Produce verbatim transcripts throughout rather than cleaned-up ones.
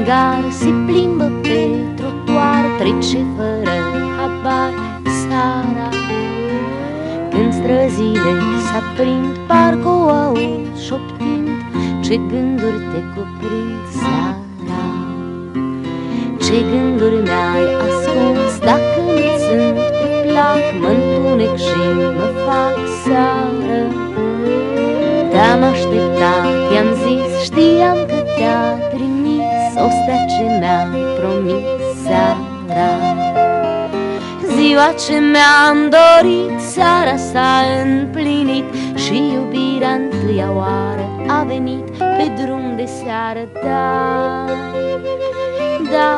țigar se plimbă pe trotuar, trece fără habar seara. Când străzile s-aprind, parcă o aud șoptind, ce gânduri te cuprind seara. Ce gânduri mi-ai ascuns, dacă nu sunt pe plac, mă-ntunec și mă fac seară. Te-am așteptat, i-am zis, știam că te-a trimis o stea ce mi-a promis seara. Ziua ce mi-am dorit, seara s-a împlinit și iubirea întâia oară a venit pe drum de seară, da, da.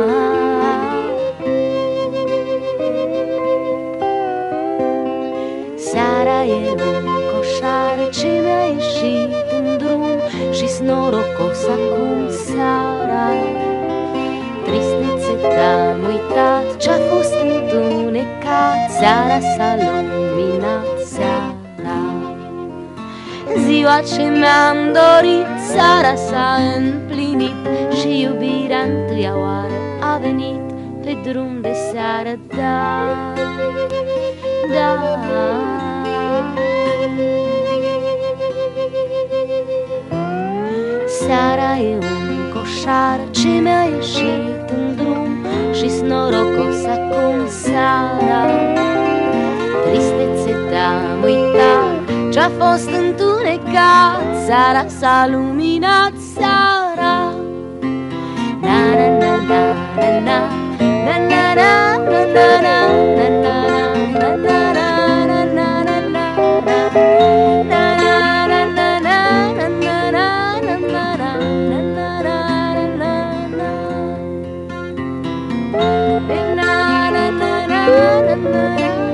Seara e un coșar ce mi-a ieșit în drum și-s norocos acum seara. Tristețe te-am uitat, ce-a fost întunecat, seara s-a luminat seara. Ziua ce mi-am dorit, seara s-a împlinit și iubirea întâia oară a venit pe drum de seară, da, da. Seara e un coșar ce mi-a ieșit în drum și-s norocos acum seara. Tristețe te-am uitat, ce-a fost întunecat, seara s-a luminat seara. Na na na na na na na na na na na na na na na na.